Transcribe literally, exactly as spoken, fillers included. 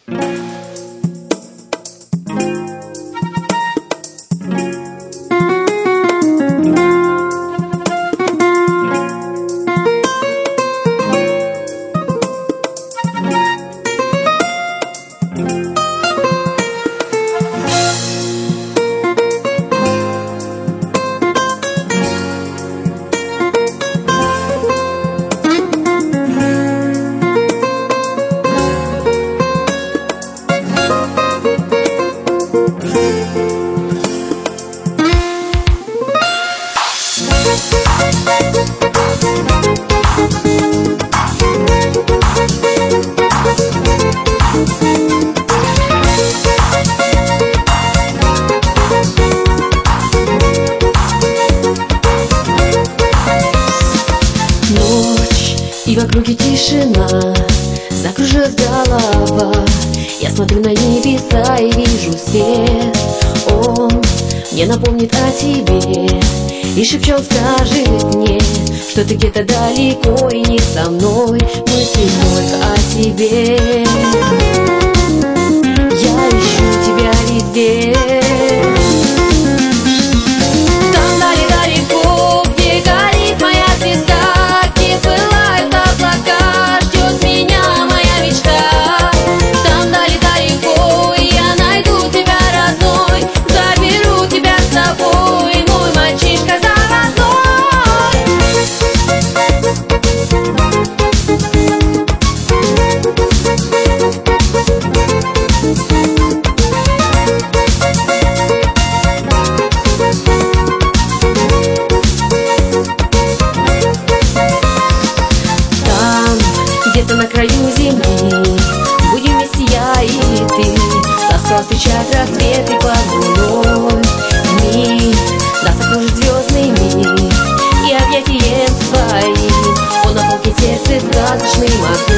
И в округе тишина, закружилась голова. Я смотрю на небеса и вижу свет. Он мне напомнит о тебе и шепчет, скажет мне, что ты где-то далеко и не со мной. Мысли только о тебе. Я ищу тебя везде. Там далеко, где горит моя звезда, где пылают облака, ждет меня моя мечта. Там далеко, я найду тебя, родной, заберу тебя с собой, мой мальчишка заводной. Где-то на краю земли будем вместе я и ты, ласково встречать рассветы под луной. Миг нас окружит звездный мир, и объятием своим он наполнит сердце сказочным огнем.